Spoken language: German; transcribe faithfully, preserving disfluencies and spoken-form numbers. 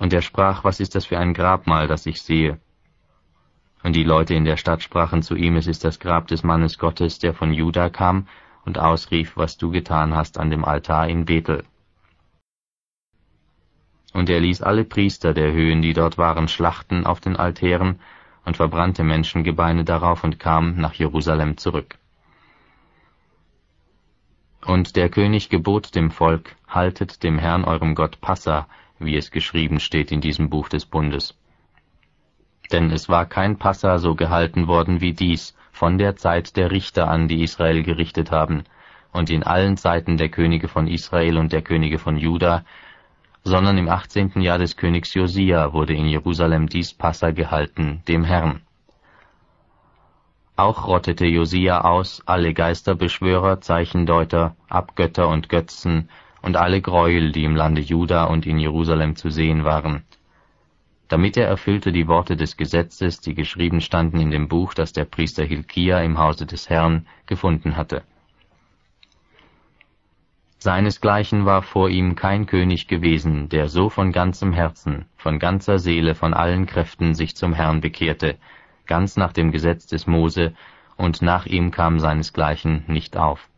Und er sprach, was ist das für ein Grabmal, das ich sehe? Und die Leute in der Stadt sprachen zu ihm, es ist das Grab des Mannes Gottes, der von Juda kam und ausrief, was du getan hast an dem Altar in Bethel. Und er ließ alle Priester der Höhen, die dort waren, schlachten auf den Altären und verbrannte Menschengebeine darauf und kam nach Jerusalem zurück. Und der König gebot dem Volk, haltet dem Herrn eurem Gott Passa, wie es geschrieben steht in diesem Buch des Bundes. Denn es war kein Passa so gehalten worden wie dies, von der Zeit der Richter an, die Israel gerichtet haben, und in allen Zeiten der Könige von Israel und der Könige von Juda, sondern im achtzehnten Jahr des Königs Josia wurde in Jerusalem dies Passa gehalten, dem Herrn. Auch rottete Josia aus alle Geisterbeschwörer, Zeichendeuter, Abgötter und Götzen und alle Gräuel, die im Lande Juda und in Jerusalem zu sehen waren, damit er erfüllte die Worte des Gesetzes, die geschrieben standen in dem Buch, das der Priester Hilkia im Hause des Herrn gefunden hatte. Seinesgleichen war vor ihm kein König gewesen, der so von ganzem Herzen, von ganzer Seele, von allen Kräften sich zum Herrn bekehrte, ganz nach dem Gesetz des Mose, und nach ihm kam seinesgleichen nicht auf.